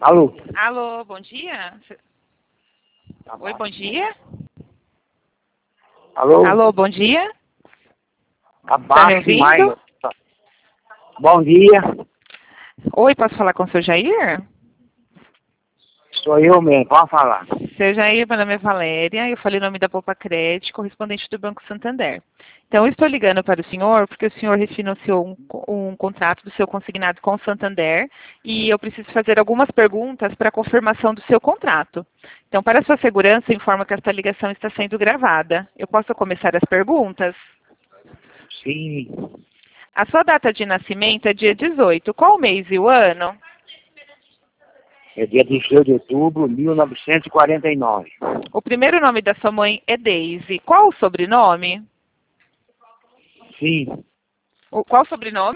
Alô? Alô, bom dia? Oi, bom dia? Alô? Alô, bom dia? Tá me Abaixo demais. ouvindo? Bom dia. Oi, posso falar com o seu Jair? Sou eu mesmo, pode falar. Seu Jair, meu nome é Valéria, eu falei o nome da Poupa Crédito, correspondente do Banco Santander. Então, eu estou ligando para o senhor porque o senhor refinanciou um contrato do seu consignado com o Santander e eu preciso fazer algumas perguntas para a confirmação do seu contrato. Então, para a sua segurança, eu informo que esta ligação está sendo gravada. Eu posso começar as perguntas? Sim. A sua data de nascimento é dia 18. Qual o mês e o ano? É dia 16 de outubro de 1949. O primeiro nome da sua mãe é Daisy. Qual o sobrenome? Sim. Qual o sobrenome?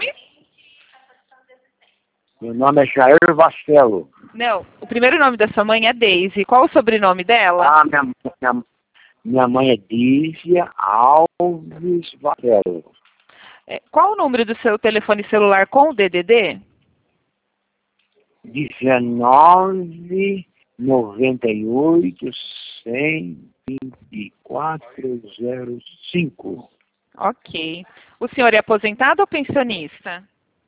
Meu nome é Jair Vastelo. Não, o primeiro nome da sua mãe é Daisy. Qual o sobrenome dela? Ah, minha mãe é Dízia Alves Vastelo. Qual o número do seu telefone celular com o DDD? 1998-124-05. Ok. O senhor é aposentado ou pensionista?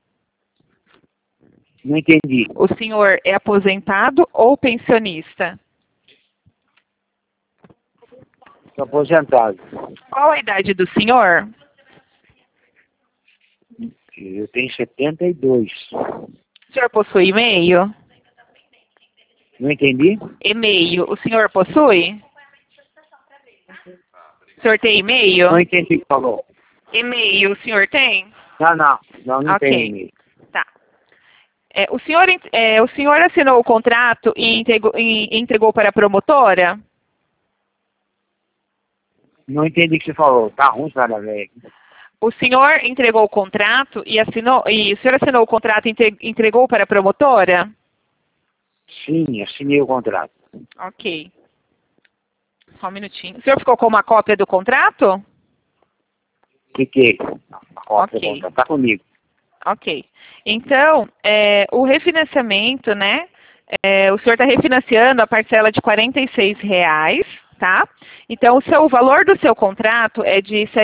Não entendi. O senhor é aposentado ou pensionista? Estou aposentado. Qual a idade do senhor? Eu tenho 72. O senhor possui e-mail? Não entendi? E-mail, o senhor possui? O senhor tem e-mail? Não entendi o que falou. E-mail, o senhor tem? Não Ok. tem e-mail. Tá. O senhor assinou o contrato e entregou para a promotora? Não entendi o que você falou. Tá ruim, cara, velho. O senhor entregou o contrato e o senhor assinou o contrato e entregou para a promotora? Sim, assinei o contrato. Ok. Só um minutinho. O senhor ficou com uma cópia do contrato? Que? A cópia do Ok. contrato tá comigo. Ok. Então, o refinanciamento, né? O senhor está refinanciando a parcela de R$ 46, tá? Então, o valor do seu contrato é de R$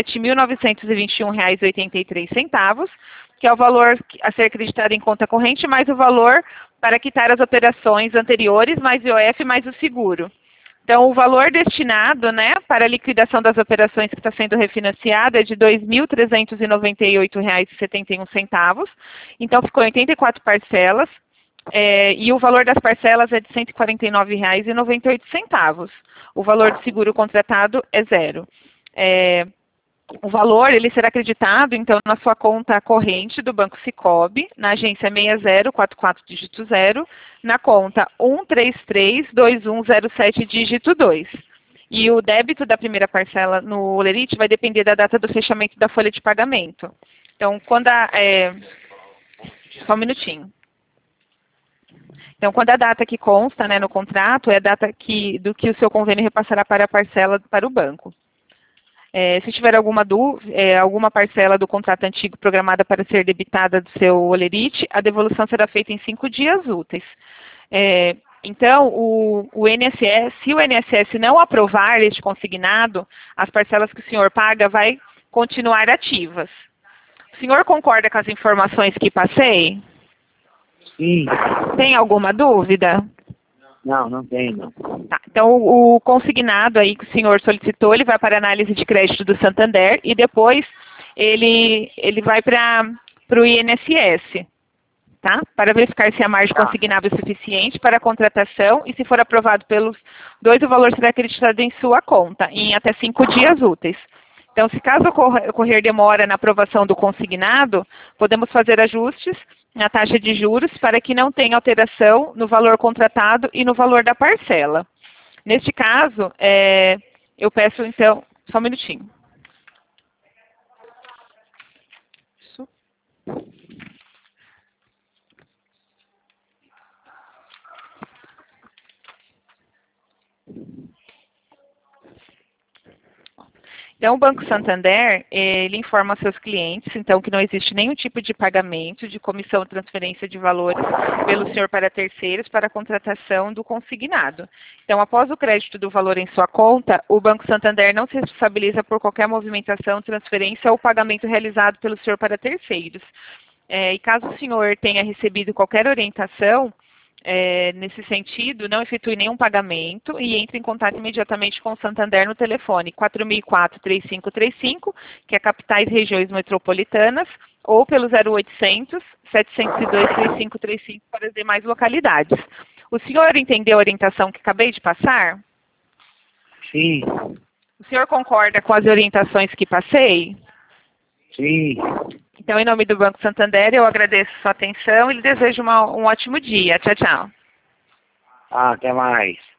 7.921,83, que é o valor a ser acreditado em conta corrente, mais o valor para quitar as operações anteriores, mais IOF, mais o seguro. Então, o valor destinado, né, para a liquidação das operações que está sendo refinanciada é de R$ 2.398,71. Então, ficou em 84 parcelas, e o valor das parcelas é de R$ 149,98. O valor do seguro contratado é zero. O valor ele será acreditado, então, na sua conta corrente do Banco Sicoob, na agência 6044 dígito 0, na conta 1332107 dígito 2. E o débito da primeira parcela no Olerite vai depender da data do fechamento da folha de pagamento. Então, só um minutinho. Então, quando a data que consta, né, no contrato é a data do que o seu convênio repassará para a parcela para o banco. Se tiver alguma dúvida, alguma parcela do contrato antigo programada para ser debitada do seu Olerite, a devolução será feita em 5 dias úteis. Então, o INSS, se o INSS não aprovar este consignado, as parcelas que o senhor paga vai continuar ativas. O senhor concorda com as informações que passei? Sim. Tem alguma dúvida? Não tem, não. Tá, então, o consignado aí que o senhor solicitou, ele vai para a análise de crédito do Santander e depois ele vai para o INSS, tá? Para verificar se a margem consignável é suficiente para a contratação e se for aprovado pelos dois, o valor será acreditado em sua conta em até 5 dias úteis. Então, se caso ocorrer demora na aprovação do consignado, podemos fazer ajustes na taxa de juros para que não tenha alteração no valor contratado e no valor da parcela. Neste caso, eu peço, então, só um minutinho. Isso. Então, o Banco Santander, ele informa aos seus clientes, então, que não existe nenhum tipo de pagamento de comissão ou transferência de valores pelo senhor para terceiros para a contratação do consignado. Então, após o crédito do valor em sua conta, o Banco Santander não se responsabiliza por qualquer movimentação, transferência ou pagamento realizado pelo senhor para terceiros. E caso o senhor tenha recebido qualquer orientação, nesse sentido, não efetue nenhum pagamento e entre em contato imediatamente com o Santander no telefone 4004-3535, que é capitais e regiões metropolitanas, ou pelo 0800 702 3535 para as demais localidades. O senhor entendeu a orientação que acabei de passar? Sim, O senhor concorda com as orientações que passei? sim. Então, em nome do Banco Santander, eu agradeço a sua atenção e lhe desejo um ótimo dia. Tchau, tchau. Ah, até mais.